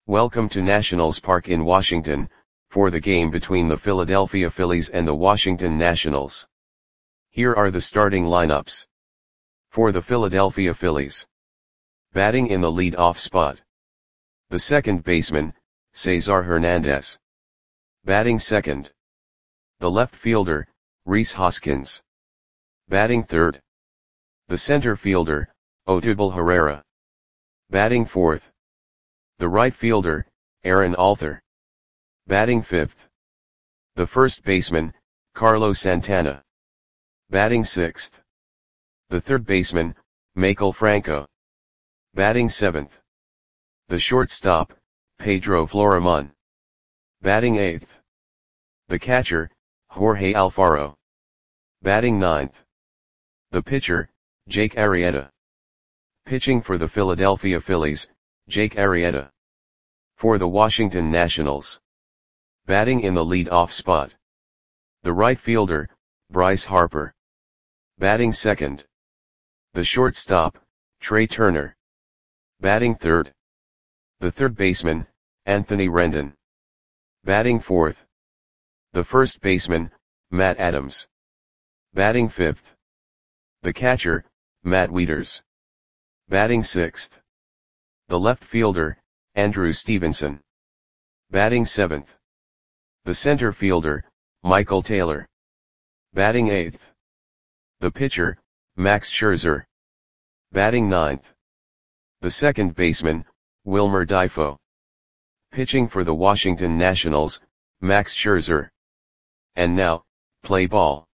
Welcome to Nationals Park in Washington, for the game between the Philadelphia Phillies and the Washington Nationals. Here are the starting lineups. For the Philadelphia Phillies. Batting in the lead-off spot. The second baseman, Cesar Hernandez. Batting second. The left fielder, Rhys Hoskins. Batting third. The center fielder, Odubel Herrera. Batting fourth. The right fielder, Aaron Altherr. Batting fifth. The first baseman, Carlos Santana. Batting sixth. The third baseman, Maikel Franco. Batting seventh. The shortstop, Pedro Florimon. Batting eighth. The catcher, Jorge Alfaro. Batting ninth. The pitcher, Jake Arrieta. Pitching for the Philadelphia Phillies, Jake Arrieta. For the Washington Nationals. Batting in the lead-off spot. The right fielder, Bryce Harper. Batting second. The shortstop, Trea Turner. Batting third. The third baseman, Anthony Rendon. Batting fourth. The first baseman, Matt Adams. Batting fifth. The catcher, Matt Wieters. Batting sixth. The left fielder, Andrew Stevenson. Batting seventh. The center fielder, Michael Taylor. Batting eighth. The pitcher, Max Scherzer. Batting ninth. The second baseman, Wilmer Difo. Pitching for the Washington Nationals, Max Scherzer. And now, play ball.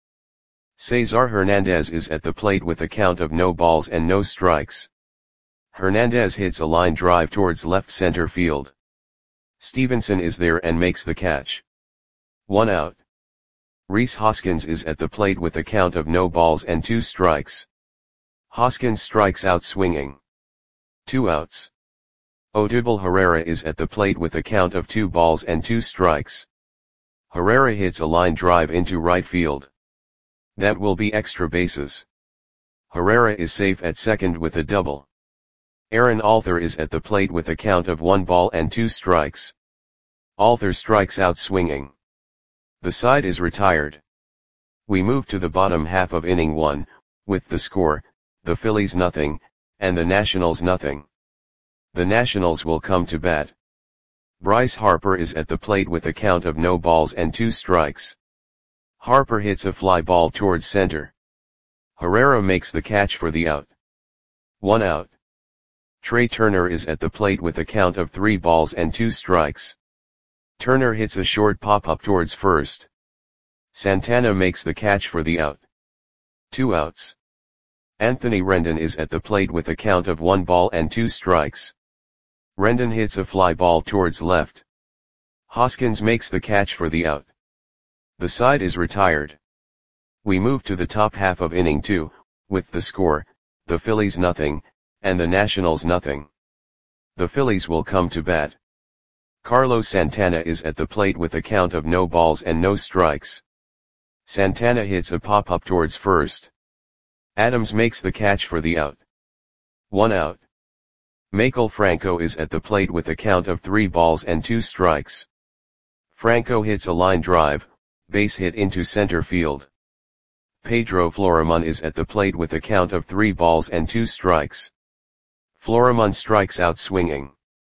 Cesar Hernandez is at the plate with a count of no balls and no strikes. Hernandez hits a line drive towards left center field. Stevenson is there and makes the catch. 1 out. Rhys Hoskins is at the plate with a count of no balls and 2 strikes. Hoskins strikes out swinging. 2 outs. Odubel Herrera is at the plate with a count of 2 balls and 2 strikes. Herrera hits a line drive into right field. That will be extra bases. Herrera is safe at second with a double. Aaron Altherr is at the plate with a count of 1 ball and 2 strikes. Altherr strikes out swinging. The side is retired. We move to the bottom half of inning 1, with the score, the Phillies nothing, and the Nationals nothing. The Nationals will come to bat. Bryce Harper is at the plate with a count of no balls and 2 strikes. Harper hits a fly ball towards center. Herrera makes the catch for the out. 1 out. Trea Turner is at the plate with a count of 3 balls and 2 strikes. Turner hits a short pop-up towards first. Santana makes the catch for the out. 2 outs. Anthony Rendon is at the plate with a count of 1 ball and 2 strikes. Rendon hits a fly ball towards left. Hoskins makes the catch for the out. The side is retired. We move to the top half of inning 2, with the score, the Phillies nothing, and the Nationals nothing. The Phillies will come to bat. Carlos Santana is at the plate with a count of no balls and no strikes. Santana hits a pop-up towards first. Adams makes the catch for the out. 1 out. Maikel Franco is at the plate with a count of 3 balls and 2 strikes. Franco hits a line drive, base hit into center field. Pedro Florimon is at the plate with a count of 3 balls and 2 strikes. Florimon strikes out swinging.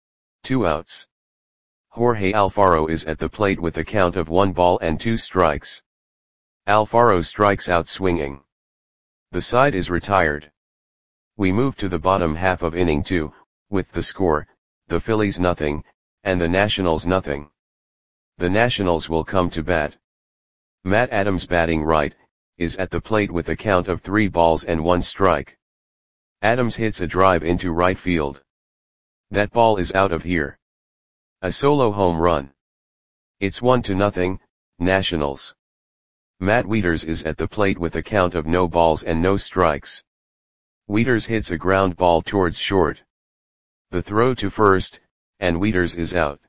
2 outs. Jorge Alfaro is at the plate with a count of 1 ball and 2 strikes. Alfaro strikes out swinging. The side is retired. We move to the bottom half of inning 2, with the score, the Phillies nothing, and the Nationals nothing. The Nationals will come to bat. Matt Adams batting right, is at the plate with a count of 3 balls and 1 strike. Adams hits a drive into right field. That ball is out of here. A solo home run. It's 1-0, Nationals. Matt Wieters is at the plate with a count of no balls and no strikes. Wieters hits a ground ball towards short. The throw to first, and Wieters is out.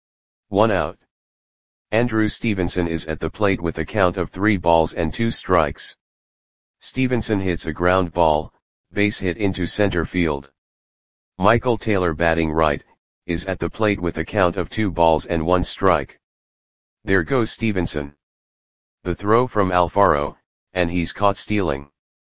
1 out. Andrew Stevenson is at the plate with a count of 3 balls and 2 strikes. Stevenson hits a ground ball, base hit into center field. Michael Taylor batting right, is at the plate with a count of 2 balls and 1 strike. There goes Stevenson. The throw from Alfaro, and he's caught stealing.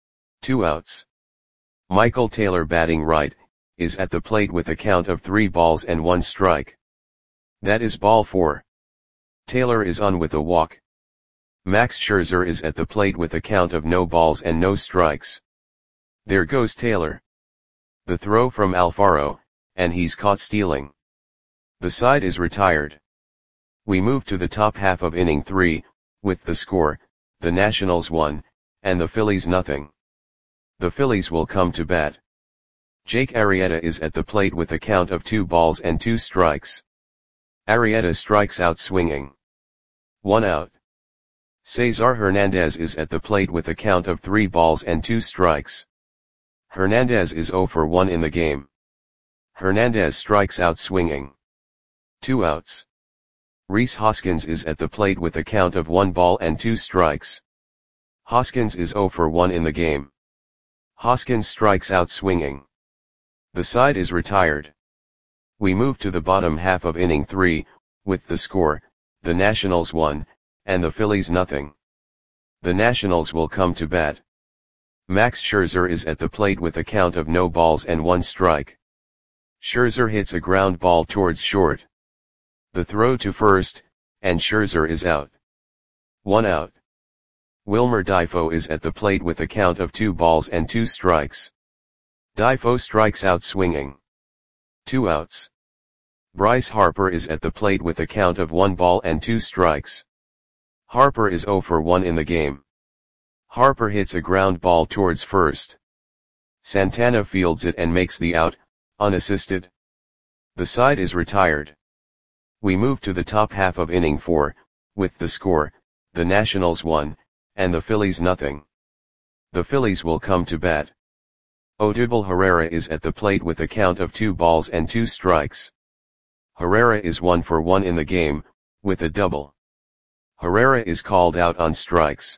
2 outs. Michael Taylor batting right, is at the plate with a count of 3 balls and 1 strike. That is ball 4. Taylor is on with a walk. Max Scherzer is at the plate with a count of no balls and no strikes. There goes Taylor. The throw from Alfaro, and he's caught stealing. The side is retired. We move to the top half of inning 3, with the score, the Nationals 1, and the Phillies nothing. The Phillies will come to bat. Jake Arrieta is at the plate with a count of 2 balls and 2 strikes. Arrieta strikes out swinging. 1 out. Cesar Hernandez is at the plate with a count of 3 balls and 2 strikes. Hernandez is 0 for 1 in the game. Hernandez strikes out swinging. 2 outs. Rhys Hoskins is at the plate with a count of 1 ball and 2 strikes. Hoskins is 0 for 1 in the game. Hoskins strikes out swinging. The side is retired. We move to the bottom half of inning 3, with the score, the Nationals 1, and the Phillies nothing. The Nationals will come to bat. Max Scherzer is at the plate with a count of no balls and 1 strike. Scherzer hits a ground ball towards short. The throw to first, and Scherzer is out. 1 out. Wilmer Difo is at the plate with a count of 2 balls and 2 strikes. Difo strikes out swinging. 2 outs. Bryce Harper is at the plate with a count of 1 ball and 2 strikes. Harper is 0 for 1 in the game. Harper hits a ground ball towards first. Santana fields it and makes the out, unassisted. The side is retired. We move to the top half of inning 4, with the score, the Nationals 1, and the Phillies nothing. The Phillies will come to bat. Odubel Herrera is at the plate with a count of 2 balls and 2 strikes. Herrera is 1 for 1 in the game, with a double. Herrera is called out on strikes.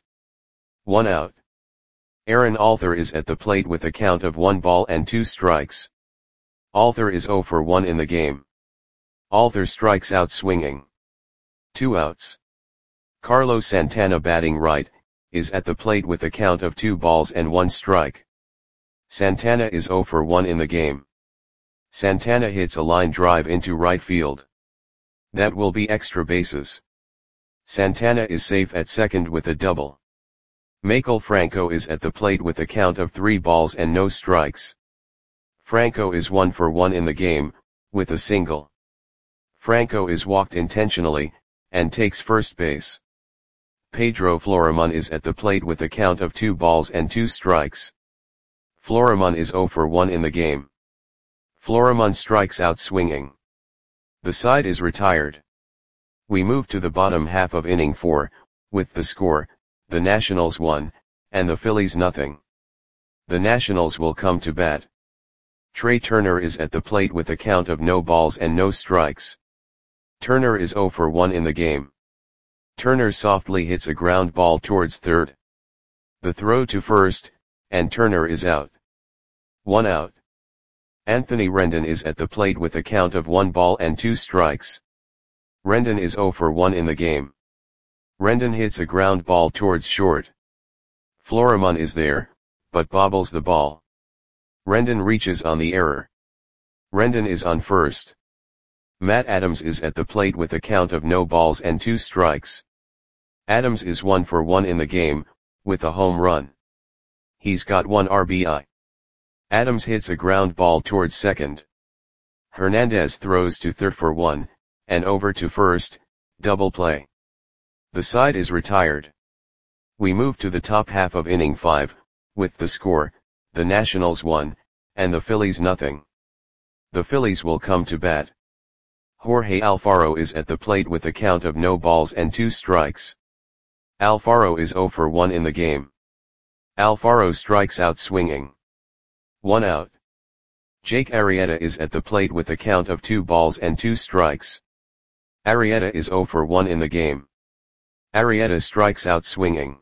1 out. Aaron Alther is at the plate with a count of 1 ball and 2 strikes. Alther is 0 for 1 in the game. Alther strikes out swinging. 2 outs. Carlos Santana batting right, is at the plate with a count of 2 balls and 1 strike. Santana is 0 for 1 in the game. Santana hits a line drive into right field. That will be extra bases. Santana is safe at second with a double. Maikel Franco is at the plate with a count of 3 balls and no strikes. Franco is 1 for 1 in the game, with a single. Franco is walked intentionally, and takes first base. Pedro Florimon is at the plate with a count of 2 balls and 2 strikes. Florimon is 0 for 1 in the game. Florimon strikes out swinging. The side is retired. We move to the bottom half of inning 4, with the score, the Nationals 1, and the Phillies nothing. The Nationals will come to bat. Trey Turner is at the plate with a count of no balls and no strikes. Turner is 0 for 1 in the game. Turner softly hits a ground ball towards third. The throw to first, and Turner is out. 1 out. Anthony Rendon is at the plate with a count of 1 ball and 2 strikes. Rendon is 0 for 1 in the game. Rendon hits a ground ball towards short. Florimon is there, but bobbles the ball. Rendon reaches on the error. Rendon is on first. Matt Adams is at the plate with a count of no balls and 2 strikes. Adams is 1 for 1 in the game, with a home run. He's got 1 RBI. Adams hits a ground ball towards second. Hernandez throws to third for 1, and over to first, double play. The side is retired. We move to the top half of inning 5, with the score, the Nationals 1, and the Phillies nothing. The Phillies will come to bat. Jorge Alfaro is at the plate with a count of no balls and 2 strikes. Alfaro is 0 for 1 in the game. Alfaro strikes out swinging. 1 out. Jake Arrieta is at the plate with a count of 2 balls and 2 strikes. Arrieta is 0 for 1 in the game. Arrieta strikes out swinging.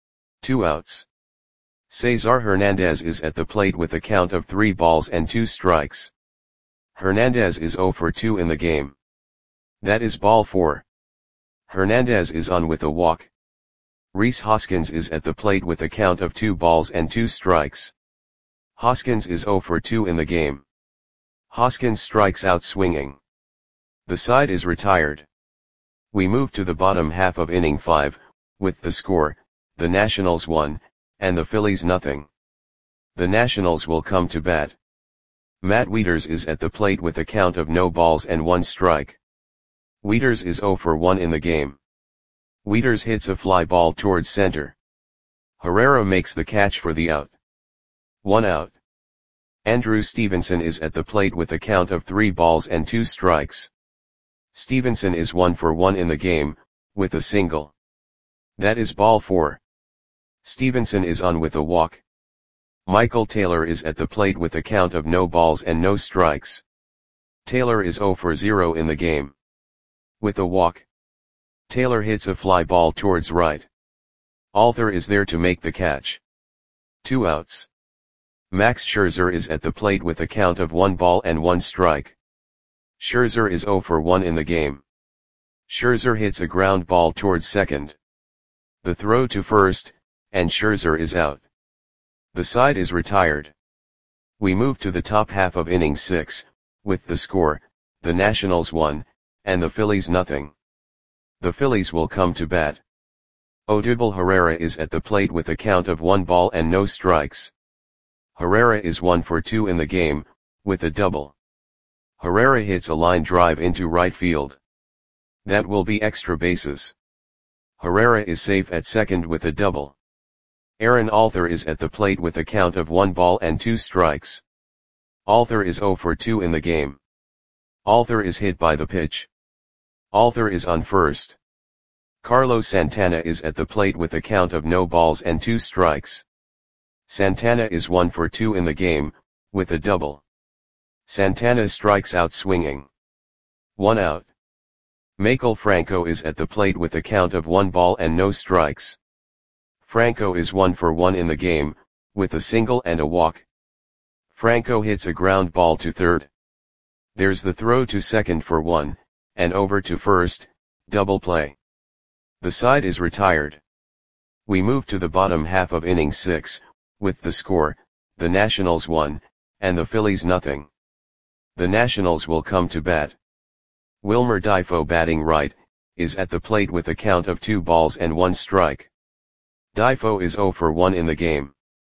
2 outs. Cesar Hernandez is at the plate with a count of 3 balls and 2 strikes. Hernandez is 0 for 2 in the game. That is ball 4. Hernandez is on with a walk. Rhys Hoskins is at the plate with a count of 2 balls and 2 strikes. Hoskins is 0 for 2 in the game. Hoskins strikes out swinging. The side is retired. We move to the bottom half of inning 5, with the score, the Nationals 1, and the Phillies nothing. The Nationals will come to bat. Matt Wieters is at the plate with a count of no balls and 1 strike. Wieters is 0 for 1 in the game. Wieters hits a fly ball towards center. Herrera makes the catch for the out. 1 out. Andrew Stevenson is at the plate with a count of 3 balls and 2 strikes. Stevenson is 1 for 1 in the game, with a single. That is ball 4. Stevenson is on with a walk. Michael Taylor is at the plate with a count of no balls and no strikes. Taylor is 0 for 0 in the game. With a walk. Taylor hits a fly ball towards right. Alter is there to make the catch. 2 outs. Max Scherzer is at the plate with a count of 1 ball and 1 strike. Scherzer is 0 for 1 in the game. Scherzer hits a ground ball towards second. The throw to first, and Scherzer is out. The side is retired. We move to the top half of inning 6, with the score, the Nationals 1, and the Phillies nothing. The Phillies will come to bat. Odubel Herrera is at the plate with a count of 1 ball and no strikes. Herrera is 1 for 2 in the game, with a double. Herrera hits a line drive into right field. That will be extra bases. Herrera is safe at second with a double. Aaron Alter is at the plate with a count of 1 ball and 2 strikes. Alter is 0 for 2 in the game. Alter is hit by the pitch. Alter is on first. Carlos Santana is at the plate with a count of no balls and 2 strikes. Santana is 1 for 2 in the game, with a double. Santana strikes out swinging. 1 out. Maikel Franco is at the plate with a count of 1 ball and no strikes. Franco is 1 for 1 in the game, with a single and a walk. Franco hits a ground ball to third. There's the throw to second for 1, and over to first, double play. The side is retired. We move to the bottom half of inning 6, with the score, the Nationals 1, and the Phillies nothing. The Nationals will come to bat. Wilmer Difo batting right, is at the plate with a count of 2 balls and 1 strike. Difo is 0 for 1 in the game.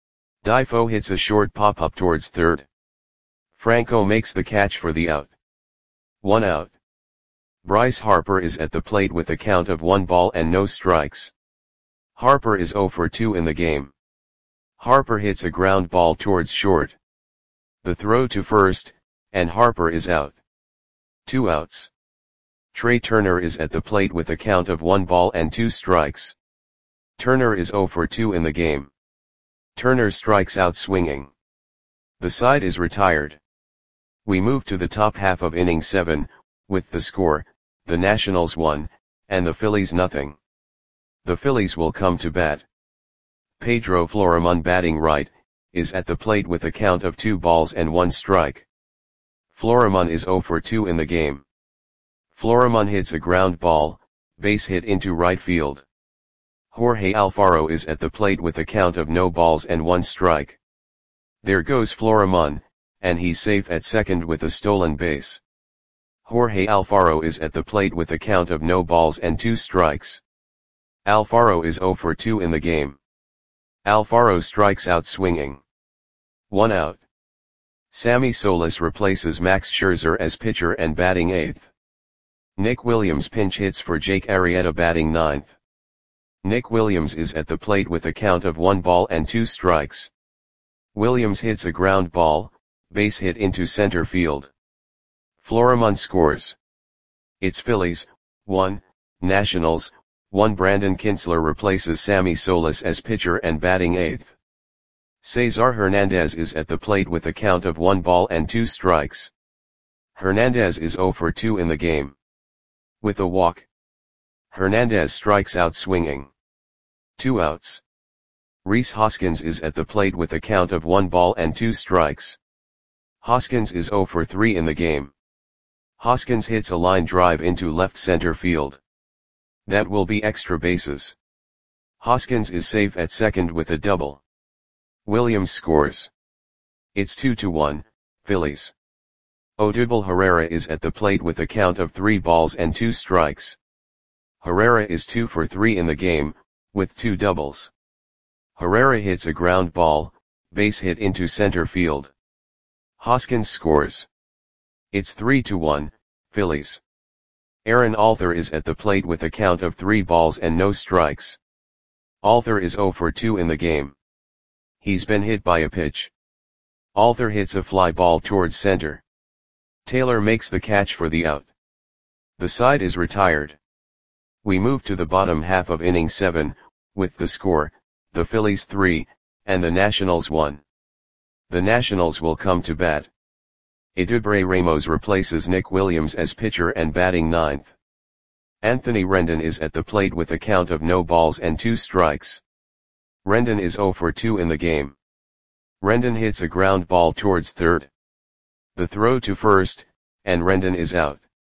Difo hits a short pop-up towards third. Franco makes the catch for the out. 1 out. Bryce Harper is at the plate with a count of 1 ball and no strikes. Harper is 0 for 2 in the game. Harper hits a ground ball towards short. The throw to first, and Harper is out. 2 outs. Trey Turner is at the plate with a count of 1 ball and 2 strikes. Turner is 0 for 2 in the game. Turner strikes out swinging. The side is retired. We move to the top half of inning 7, with the score, the Nationals 1, and the Phillies nothing. The Phillies will come to bat. Pedro Florimon batting right, is at the plate with a count of 2 balls and 1 strike. Florimon is 0 for 2 in the game. Florimon hits a ground ball, base hit into right field. Jorge Alfaro is at the plate with a count of no balls and 1 strike. There goes Florimon, and he's safe at second with a stolen base. Jorge Alfaro is at the plate with a count of no balls and 2 strikes. Alfaro is 0 for 2 in the game. Alfaro strikes out swinging. 1 out. Sammy Solis replaces Max Scherzer as pitcher and batting 8th. Nick Williams pinch hits for Jake Arrieta batting 9th. Nick Williams is at the plate with a count of 1 ball and 2 strikes. Williams hits a ground ball, base hit into center field. Florimon scores. It's Phillies, 1, Nationals, 1. Brandon Kintzler replaces Sammy Solis as pitcher and batting 8th. Cesar Hernandez is at the plate with a count of 1 ball and 2 strikes. Hernandez is 0 for 2 in the game. With a walk. Hernandez strikes out swinging. 2 outs. Rhys Hoskins is at the plate with a count of 1 ball and 2 strikes. Hoskins is 0 for 3 in the game. Hoskins hits a line drive into left center field. That will be extra bases. Hoskins is safe at second with a double. Williams scores. It's 2-1, Phillies. Odubel Herrera is at the plate with a count of 3 balls and 2 strikes. Herrera is 2 for 3 in the game, with 2 doubles. Herrera hits a ground ball, base hit into center field. Hoskins scores. It's 3-1, Phillies. Aaron Alther is at the plate with a count of 3 balls and no strikes. Alther is 0 for 2 in the game. He's been hit by a pitch. Alther hits a fly ball towards center. Taylor makes the catch for the out. The side is retired. We move to the bottom half of inning 7, with the score, the Phillies 3, and the Nationals 1. The Nationals will come to bat. Eduardo Ramos replaces Nick Williams as pitcher and batting 9th. Anthony Rendon is at the plate with a count of no balls and 2 strikes. Rendon is 0 for 2 in the game. Rendon hits a ground ball towards third. The throw to first, and Rendon is out.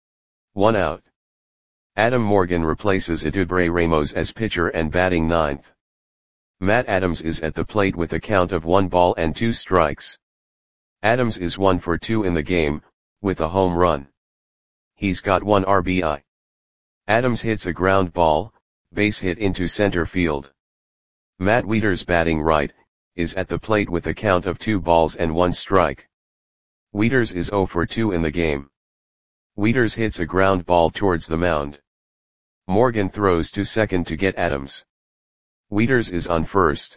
1 out. Adam Morgan replaces Eduardo Ramos as pitcher and batting 9th. Matt Adams is at the plate with a count of 1 ball and 2 strikes. Adams is 1 for 2 in the game, with a home run. He's got 1 RBI. Adams hits a ground ball, base hit into center field. Matt Wieters, batting right, is at the plate with a count of 2 balls and 1 strike. Wieters is 0 for 2 in the game. Wieters hits a ground ball towards the mound. Morgan throws to second to get Adams. Wieters is on first.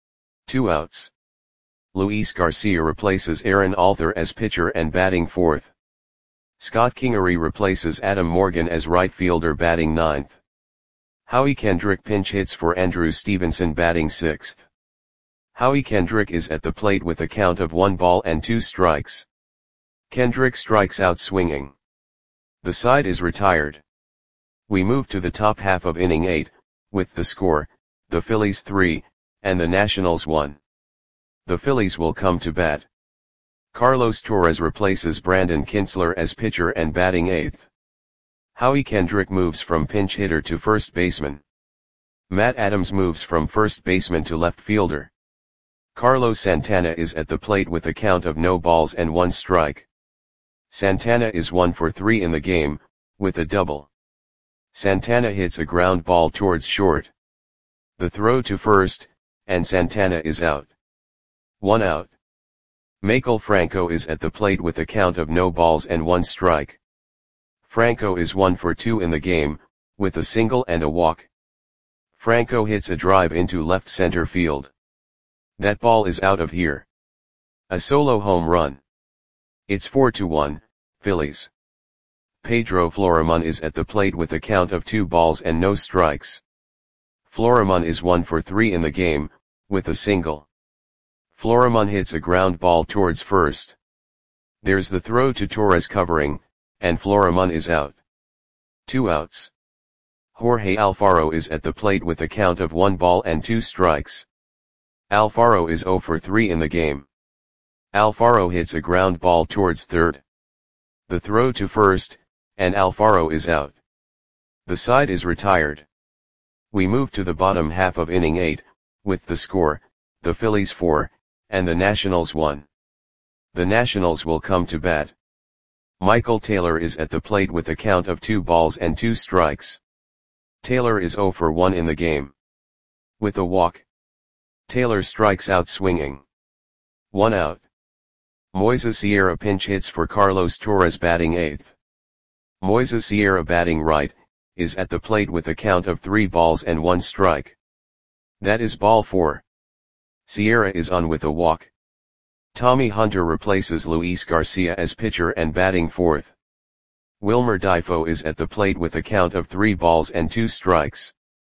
2 outs. Luis Garcia replaces Aaron Alther as pitcher and batting 4th. Scott Kingery replaces Adam Morgan as right fielder batting 9th. Howie Kendrick pinch hits for Andrew Stevenson batting 6th. Howie Kendrick is at the plate with a count of 1 ball and 2 strikes. Kendrick strikes out swinging. The side is retired. We move to the top half of inning 8, with the score, the Phillies 3, and the Nationals 1. The Phillies will come to bat. Carlos Torres replaces Brandon Kintzler as pitcher and batting 8th. Howie Kendrick moves from pinch hitter to first baseman. Matt Adams moves from first baseman to left fielder. Carlos Santana is at the plate with a count of no balls and 1 strike. Santana is 1 for 3 in the game, with a double. Santana hits a ground ball towards short. The throw to first, and Santana is out. 1 out. Maikel Franco is at the plate with a count of no balls and 1 strike. Franco is 1 for 2 in the game, with a single and a walk. Franco hits a drive into left center field. That ball is out of here. A solo home run. It's 4-1, Phillies. Pedro Florimon is at the plate with a count of 2 balls and no strikes. Florimon is 1 for 3 in the game, with a single. Florimon hits a ground ball towards first. There's the throw to Torres covering, and Florimon is out. 2 outs. Jorge Alfaro is at the plate with a count of 1 ball and 2 strikes. Alfaro is 0 for 3 in the game. Alfaro hits a ground ball towards third. The throw to first, and Alfaro is out. The side is retired. We move to the bottom half of inning 8, with the score, the Phillies 4, and the Nationals 1. The Nationals will come to bat. Michael Taylor is at the plate with a count of 2 balls and 2 strikes. Taylor is 0 for 1 in the game. With a walk. Taylor strikes out swinging. 1 out. Moises Sierra pinch hits for Carlos Torres batting 8th. Moises Sierra, batting right, is at the plate with a count of 3 balls and 1 strike. That is ball 4. Sierra is on with a walk. Tommy Hunter replaces Luis Garcia as pitcher and batting 4th. Wilmer Difo is at the plate with a count of 3 balls and 2 strikes.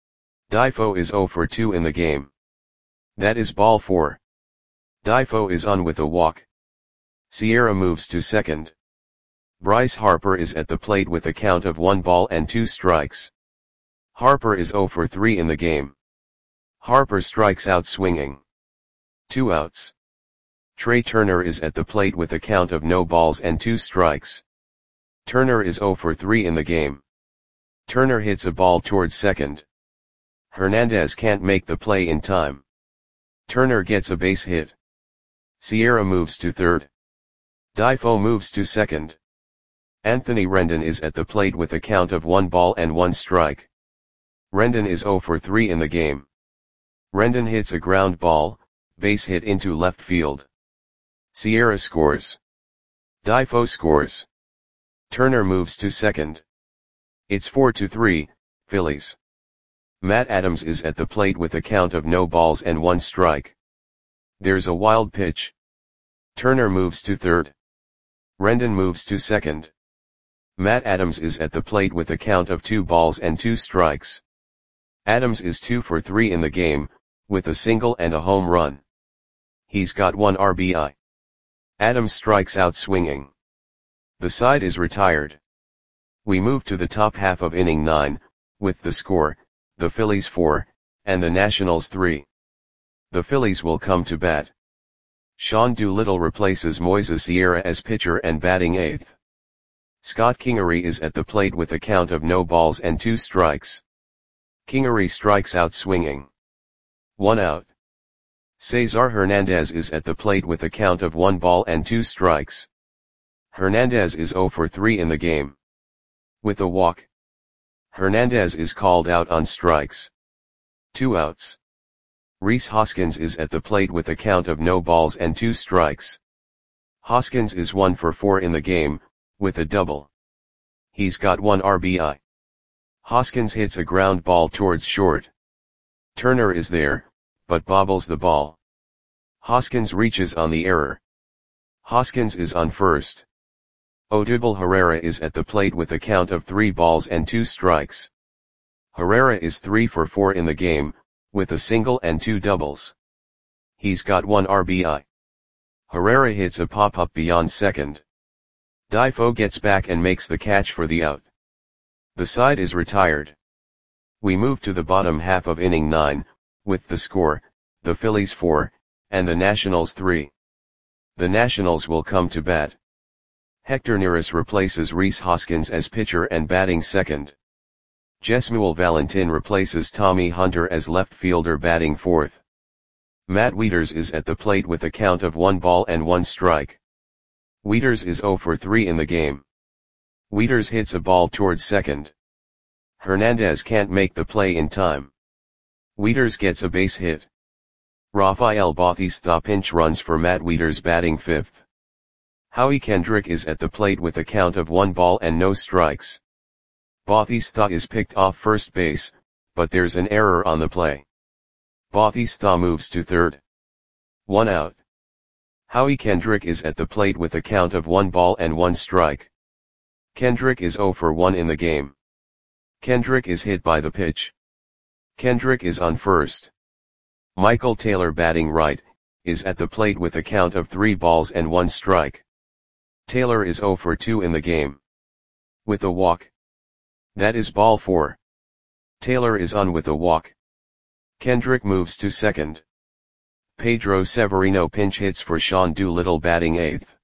Difo is 0 for 2 in the game. That is ball 4. Difo is on with a walk. Sierra moves to second. Bryce Harper is at the plate with a count of 1 ball and 2 strikes. Harper is 0 for 3 in the game. Harper strikes out swinging. 2 outs. Trey Turner is at the plate with a count of no balls and 2 strikes. Turner is 0 for 3 in the game. Turner hits a ball towards second. Hernandez can't make the play in time. Turner gets a base hit. Sierra moves to third. Difo moves to second. Anthony Rendon is at the plate with a count of 1 ball and 1 strike. Rendon is 0 for 3 in the game. Rendon hits a ground ball, base hit into left field. Sierra scores. Difo scores. Turner moves to second. It's 4-3, Phillies. Matt Adams is at the plate with a count of no balls and 1 strike. There's a wild pitch. Turner moves to third. Rendon moves to second. Matt Adams is at the plate with a count of 2 balls and 2 strikes. Adams is 2 for 3 in the game, with a single and a home run. He's got 1 RBI. Adams strikes out swinging. The side is retired. We move to the top half of inning 9, with the score, the Phillies 4, and the Nationals 3. The Phillies will come to bat. Sean Doolittle replaces Moises Sierra as pitcher and batting 8th. Scott Kingery is at the plate with a count of no balls and 2 strikes. Kingery strikes out swinging. 1 out. Cesar Hernandez is at the plate with a count of 1 ball and 2 strikes. Hernandez is 0 for 3 in the game. With a walk. Hernandez is called out on strikes. 2 outs. Rhys Hoskins is at the plate with a count of no balls and 2 strikes. Hoskins is 1 for 4 in the game, with a double. He's got 1 RBI. Hoskins hits a ground ball towards short. Turner is there, but bobbles the ball. Hoskins reaches on the error. Hoskins is on first. Odubel Herrera is at the plate with a count of 3 balls and 2 strikes. Herrera is 3 for 4 in the game, with a single and 2 doubles. He's got 1 RBI. Herrera hits a pop-up beyond second. Difo gets back and makes the catch for the out. The side is retired. We move to the bottom half of inning 9, with the score, the Phillies 4, and the Nationals 3. The Nationals will come to bat. Hector Neris replaces Rhys Hoskins as pitcher and batting second. Jesmuel Valentin replaces Tommy Hunter as left fielder batting fourth. Matt Wieters is at the plate with a count of 1 ball and 1 strike. Wieters is 0 for 3 in the game. Wieters hits a ball towards second. Hernandez can't make the play in time. Wieters gets a base hit. Rafael Bautista pinch runs for Matt Wieters batting fifth. Howie Kendrick is at the plate with a count of 1 ball and no strikes. Bautista is picked off first base, but there's an error on the play. Bautista moves to third. 1 out. Howie Kendrick is at the plate with a count of 1 ball and 1 strike. Kendrick is 0 for 1 in the game. Kendrick is hit by the pitch. Kendrick is on first. Michael Taylor batting right, is at the plate with a count of 3 balls and 1 strike. Taylor is 0 for 2 in the game. With a walk. That is ball 4. Taylor is on with a walk. Kendrick moves to second. Pedro Severino pinch hits for Sean Doolittle batting 8th.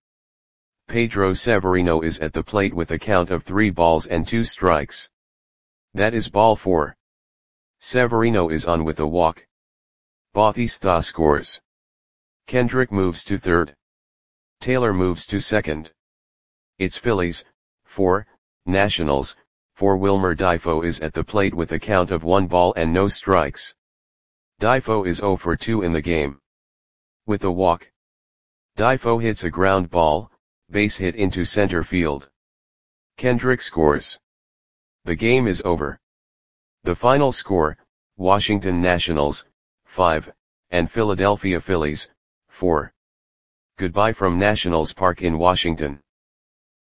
Pedro Severino is at the plate with a count of 3 balls and 2 strikes. That is ball 4. Severino is on with a walk. Bautista scores. Kendrick moves to third. Taylor moves to second. It's Phillies, 4, Nationals, 4. Wilmer Difo is at the plate with a count of 1 ball and no strikes. Difo is 0 for 2 in the game. With a walk. Difo hits a ground ball, base hit into center field. Kendrick scores. The game is over. The final score, Washington Nationals, 5, and Philadelphia Phillies, 4. Goodbye from Nationals Park in Washington.